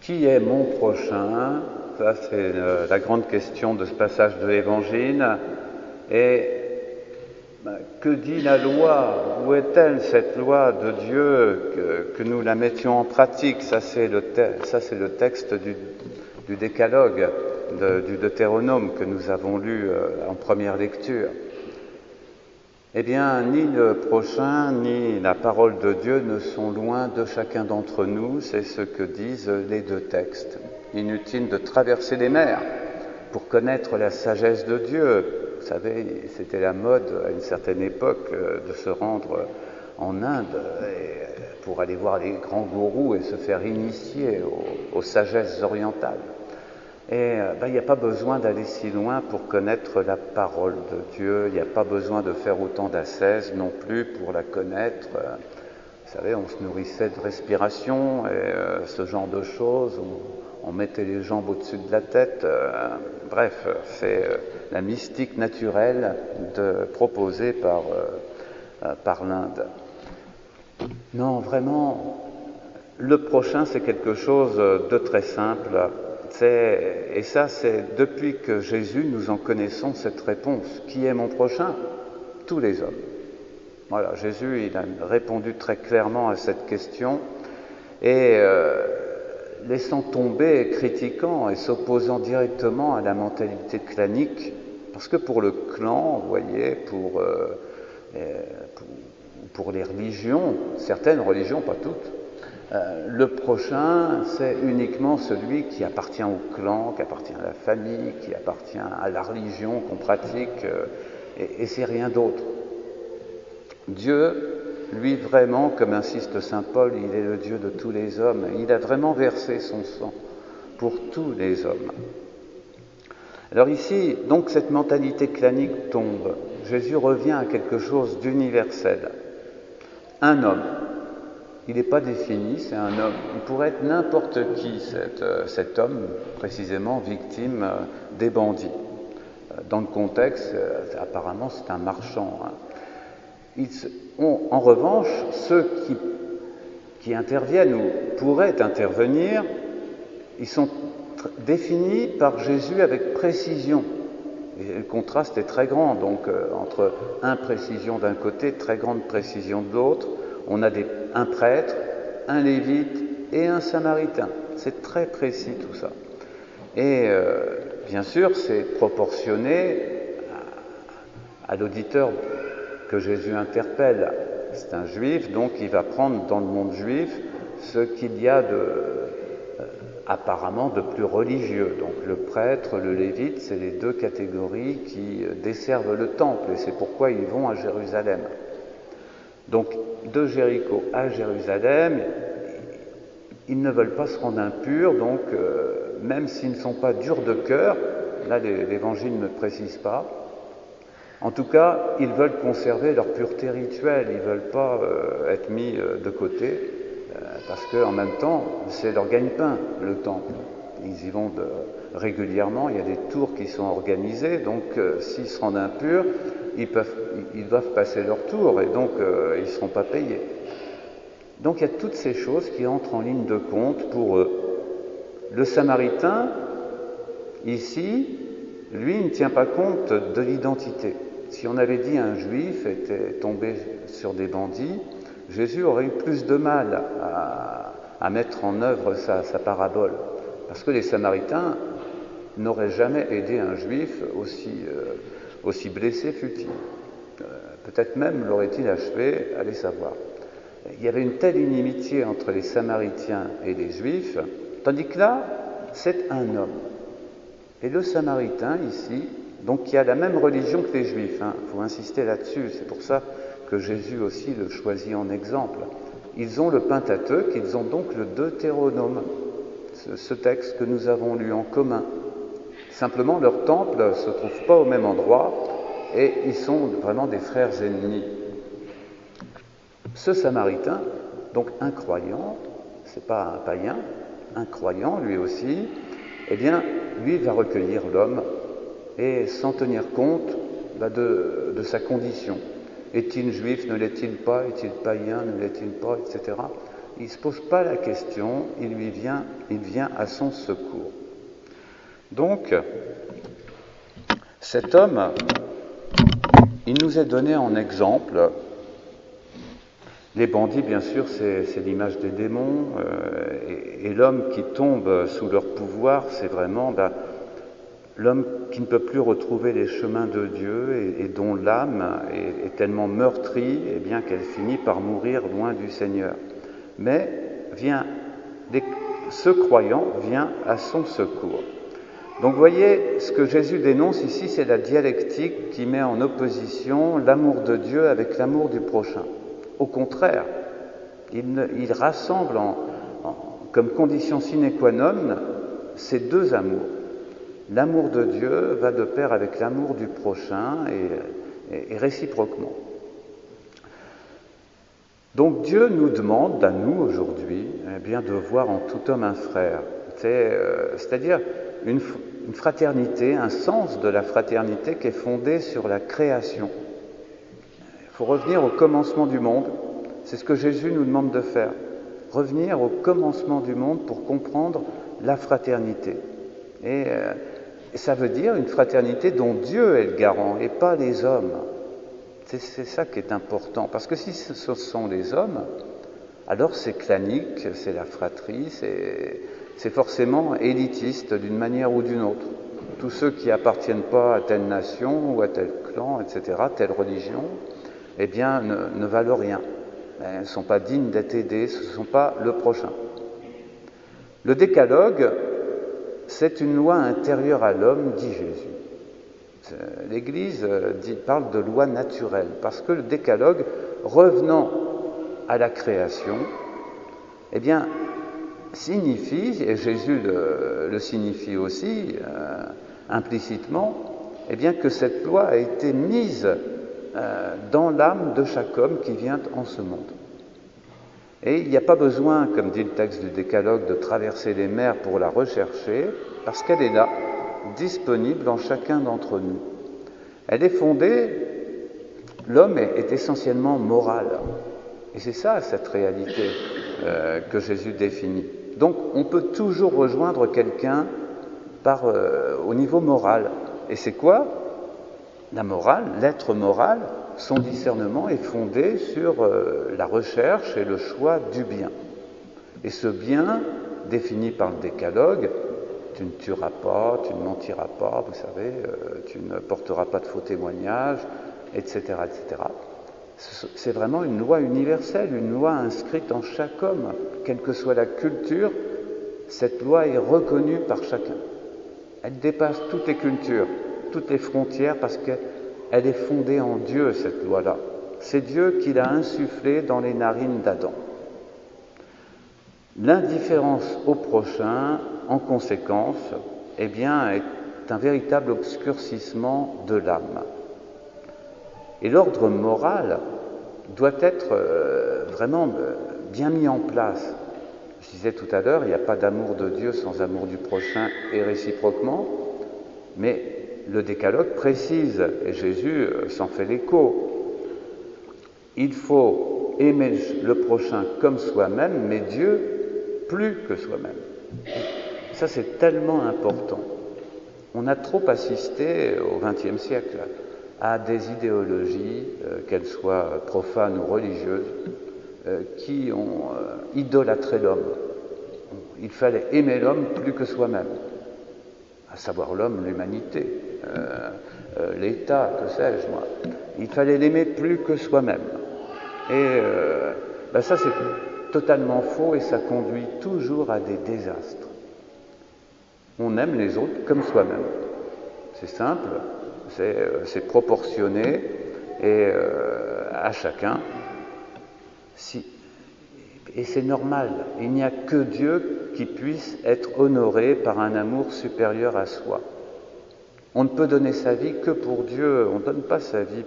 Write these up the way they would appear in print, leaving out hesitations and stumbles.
Qui est mon prochain? Ça, c'est la grande question de ce passage de l'Évangile. Et que dit la loi? Où est-elle, cette loi de Dieu, que nous la mettions en pratique? Ça, c'est le texte du Décalogue, du Deutéronome que nous avons lu en première lecture. Eh bien, ni le prochain, ni la parole de Dieu ne sont loin de chacun d'entre nous, c'est ce que disent les deux textes. Inutile de traverser les mers pour connaître la sagesse de Dieu. Vous savez, c'était la mode à une certaine époque de se rendre en Inde pour aller voir les grands gourous et se faire initier aux sagesses orientales. Et il n'y a pas besoin d'aller si loin pour connaître la parole de Dieu, il n'y a pas besoin de faire autant d'ascèses non plus pour la connaître. Vous savez, on se nourrissait de respiration et ce genre de choses, on mettait les jambes au-dessus de la tête. Bref, c'est la mystique naturelle proposée par l'Inde. Non, vraiment, le prochain, c'est quelque chose de très simple. Et ça, c'est depuis que Jésus, nous en connaissons cette réponse. Qui est mon prochain? Tous les hommes. Voilà, Jésus, il a répondu très clairement à cette question et laissant tomber, critiquant et s'opposant directement à la mentalité clanique, parce que pour le clan, vous voyez, pour les religions, certaines religions, pas toutes, le prochain, c'est uniquement celui qui appartient au clan, qui appartient à la famille, qui appartient à la religion qu'on pratique, et c'est rien d'autre. Dieu, lui vraiment, comme insiste saint Paul, il est le Dieu de tous les hommes. Il a vraiment versé son sang pour tous les hommes. Alors ici, donc, cette mentalité clanique tombe. Jésus revient à quelque chose d'universel. Un homme. Il n'est pas défini, c'est un homme. Il pourrait être n'importe qui, cet homme, précisément victime des bandits. Dans le contexte, apparemment, c'est un marchand. En revanche, ceux qui interviennent ou pourraient intervenir, ils sont définis par Jésus avec précision. Et le contraste est très grand, donc entre imprécision d'un côté, très grande précision de l'autre. On a un prêtre, un lévite et un samaritain. C'est très précis tout ça. Et bien sûr, c'est proportionné à l'auditeur que Jésus interpelle. C'est un juif, donc il va prendre dans le monde juif ce qu'il y a apparemment de plus religieux. Donc le prêtre, le lévite, c'est les deux catégories qui desservent le temple et c'est pourquoi ils vont à Jérusalem. Donc, de Jéricho à Jérusalem, ils ne veulent pas se rendre impurs, donc même s'ils ne sont pas durs de cœur, là l'Évangile ne précise pas, en tout cas, ils veulent conserver leur pureté rituelle, ils ne veulent pas être mis de côté, parce qu'en même temps, c'est leur gagne-pain, le temple. Ils y vont régulièrement, il y a des tours qui sont organisés, donc s'ils se rendent impurs, ils doivent passer leur tour et donc ils ne seront pas payés. Donc il y a toutes ces choses qui entrent en ligne de compte pour eux. Le Samaritain, ici, lui, ne tient pas compte de l'identité. Si on avait dit un juif était tombé sur des bandits, Jésus aurait eu plus de mal à mettre en œuvre sa parabole. Parce que les Samaritains n'auraient jamais aidé un juif aussi blessé fut-il. Peut-être même l'aurait-il achevé, allez savoir. Il y avait une telle inimitié entre les Samaritains et les Juifs, tandis que là, c'est un homme. Et le Samaritain, ici, donc qui a la même religion que les Juifs, il faut insister là-dessus, c'est pour ça que Jésus aussi le choisit en exemple. Ils ont le Pentateuque, ils ont donc le Deutéronome, ce texte que nous avons lu en commun. Simplement, leur temple ne se trouve pas au même endroit et ils sont vraiment des frères ennemis. Ce Samaritain, donc un croyant, c'est pas un païen, un croyant lui aussi, eh bien, lui va recueillir l'homme et sans tenir compte de sa condition. Est-il juif, ne l'est-il pas? Est-il païen, ne l'est-il pas? Etc. il ne se pose pas la question, il vient à son secours. Donc, cet homme, il nous est donné en exemple. Les bandits, bien sûr, c'est l'image des démons, et l'homme qui tombe sous leur pouvoir, c'est vraiment l'homme qui ne peut plus retrouver les chemins de Dieu et dont l'âme est tellement meurtrie, eh bien qu'elle finit par mourir loin du Seigneur. Mais ce croyant vient à son secours. Donc vous voyez, ce que Jésus dénonce ici, c'est la dialectique qui met en opposition l'amour de Dieu avec l'amour du prochain. Au contraire, il rassemble comme condition sine qua non ces deux amours. L'amour de Dieu va de pair avec l'amour du prochain et réciproquement. Donc Dieu nous demande à nous aujourd'hui de voir en tout homme un frère. C'est-à-dire une fraternité, un sens de la fraternité qui est fondé sur la création. Il faut revenir au commencement du monde, c'est ce que Jésus nous demande de faire. Revenir au commencement du monde pour comprendre la fraternité. Et ça veut dire une fraternité dont Dieu est le garant et pas les hommes. C'est ça qui est important, parce que si ce sont les hommes, alors c'est clanique, c'est la fratrie, c'est forcément élitiste d'une manière ou d'une autre. Tous ceux qui appartiennent pas à telle nation ou à tel clan, etc., telle religion, eh bien, ne valent rien. Ils ne sont pas dignes d'être aidés, ce ne sont pas le prochain. Le décalogue, c'est une loi intérieure à l'homme, dit Jésus. L'Église parle de loi naturelle, parce que le décalogue, revenant à la création, eh bien, signifie, et Jésus le signifie aussi implicitement, eh bien que cette loi a été mise dans l'âme de chaque homme qui vient en ce monde. Et il n'y a pas besoin, comme dit le texte du Décalogue, de traverser les mers pour la rechercher, parce qu'elle est là, disponible en chacun d'entre nous. Elle est fondée, l'homme est essentiellement moral. Et c'est ça, cette réalité que Jésus définit. Donc, on peut toujours rejoindre quelqu'un au niveau moral. Et c'est quoi ? La morale, l'être moral, son discernement est fondé sur la recherche et le choix du bien. Et ce bien, défini par le Décalogue, tu ne tueras pas, tu ne mentiras pas, vous savez, tu ne porteras pas de faux témoignages, etc., etc. C'est vraiment une loi universelle, une loi inscrite en chaque homme, quelle que soit la culture, cette loi est reconnue par chacun. Elle dépasse toutes les cultures, toutes les frontières, parce qu'elle est fondée en Dieu, cette loi-là. C'est Dieu qui l'a insufflée dans les narines d'Adam. L'indifférence au prochain, en conséquence, eh bien, est un véritable obscurcissement de l'âme. Et l'ordre moral doit être vraiment bien mis en place. Je disais tout à l'heure, il n'y a pas d'amour de Dieu sans amour du prochain et réciproquement, mais le Décalogue précise, et Jésus s'en fait l'écho, il faut aimer le prochain comme soi-même, mais Dieu plus que soi-même. Ça, c'est tellement important. On a trop assisté au XXe siècle à des idéologies, qu'elles soient profanes ou religieuses, qui ont idolâtré l'homme. Il fallait aimer l'homme plus que soi-même, à savoir l'homme, l'humanité, l'État, que sais-je moi. Il fallait l'aimer plus que soi-même. Et ça, c'est totalement faux et ça conduit toujours à des désastres. On aime les autres comme soi-même. C'est simple, c'est proportionné et à chacun. Et c'est normal. Il n'y a que Dieu qui puisse être honoré par un amour supérieur à soi. On ne peut donner sa vie que pour Dieu. On ne donne pas sa vie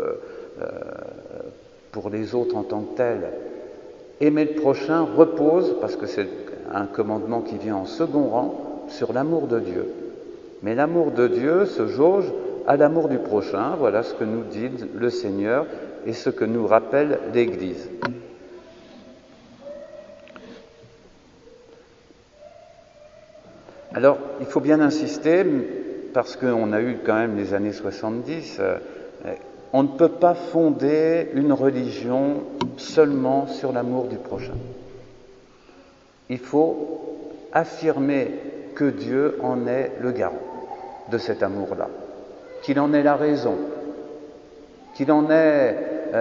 pour les autres en tant que tels. Aimer le prochain repose, parce que c'est un commandement qui vient en second rang, sur l'amour de Dieu. Mais l'amour de Dieu se jauge à l'amour du prochain. Voilà ce que nous dit le Seigneur et ce que nous rappelle l'Église. Alors, il faut bien insister, parce qu'on a eu quand même les années 70, on ne peut pas fonder une religion seulement sur l'amour du prochain. Il faut affirmer que Dieu en est le garant de cet amour-là, qu'il en est la raison, qu'il en est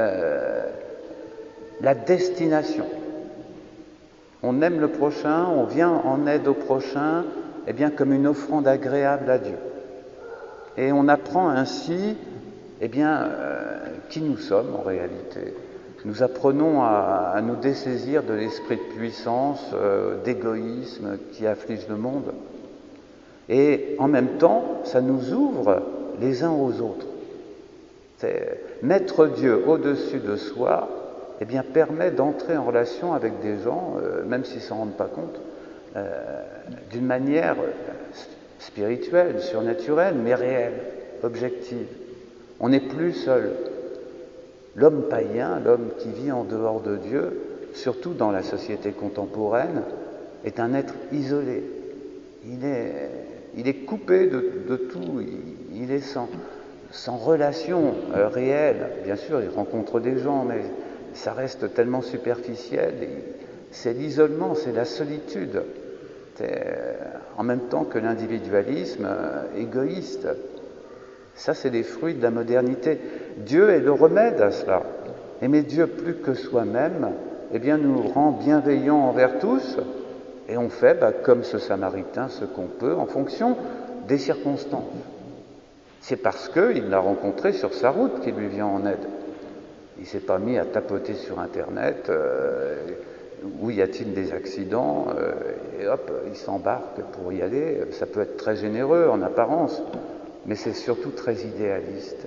la destination. On aime le prochain, on vient en aide au prochain, eh bien comme une offrande agréable à Dieu. Et on apprend ainsi, eh bien, qui nous sommes en réalité. Nous apprenons à nous dessaisir de l'esprit de puissance, d'égoïsme qui afflige le monde. Et en même temps, ça nous ouvre les uns aux autres. Mettre Dieu au-dessus de soi, eh bien, permet d'entrer en relation avec des gens, même s'ils ne s'en rendent pas compte, d'une manière spirituelle, surnaturelle, mais réelle, objective. On n'est plus seul. L'homme païen, l'homme qui vit en dehors de Dieu, surtout dans la société contemporaine, est un être isolé. Il est coupé de tout, il est sans relation réelle. Bien sûr, il rencontre des gens, mais ça reste tellement superficiel. C'est l'isolement, c'est la solitude. En même temps que l'individualisme égoïste. Ça, c'est les fruits de la modernité. Dieu est le remède à cela. Aimer Dieu plus que soi-même, eh bien, nous rend bienveillants envers tous, et on fait, comme ce Samaritain, ce qu'on peut, en fonction des circonstances. C'est parce qu'il l'a rencontré sur sa route qu'il lui vient en aide. Il ne s'est pas mis à tapoter sur Internet, où y a-t-il des accidents, et hop, il s'embarque pour y aller. Ça peut être très généreux en apparence, mais c'est surtout très idéaliste.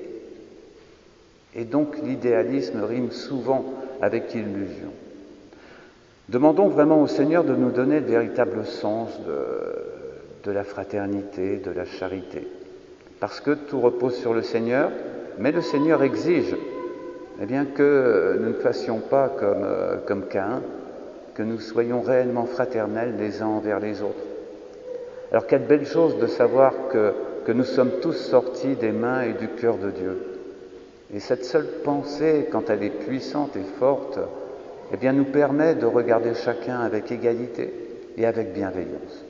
Et donc l'idéalisme rime souvent avec illusion. Demandons vraiment au Seigneur de nous donner le véritable sens de la fraternité, de la charité. Parce que tout repose sur le Seigneur, mais le Seigneur exige eh bien, que nous ne fassions pas comme Caïn, que nous soyons réellement fraternels les uns envers les autres. Alors quelle belle chose de savoir que nous sommes tous sortis des mains et du cœur de Dieu. Et cette seule pensée, quand elle est puissante et forte, eh bien, nous permet de regarder chacun avec égalité et avec bienveillance.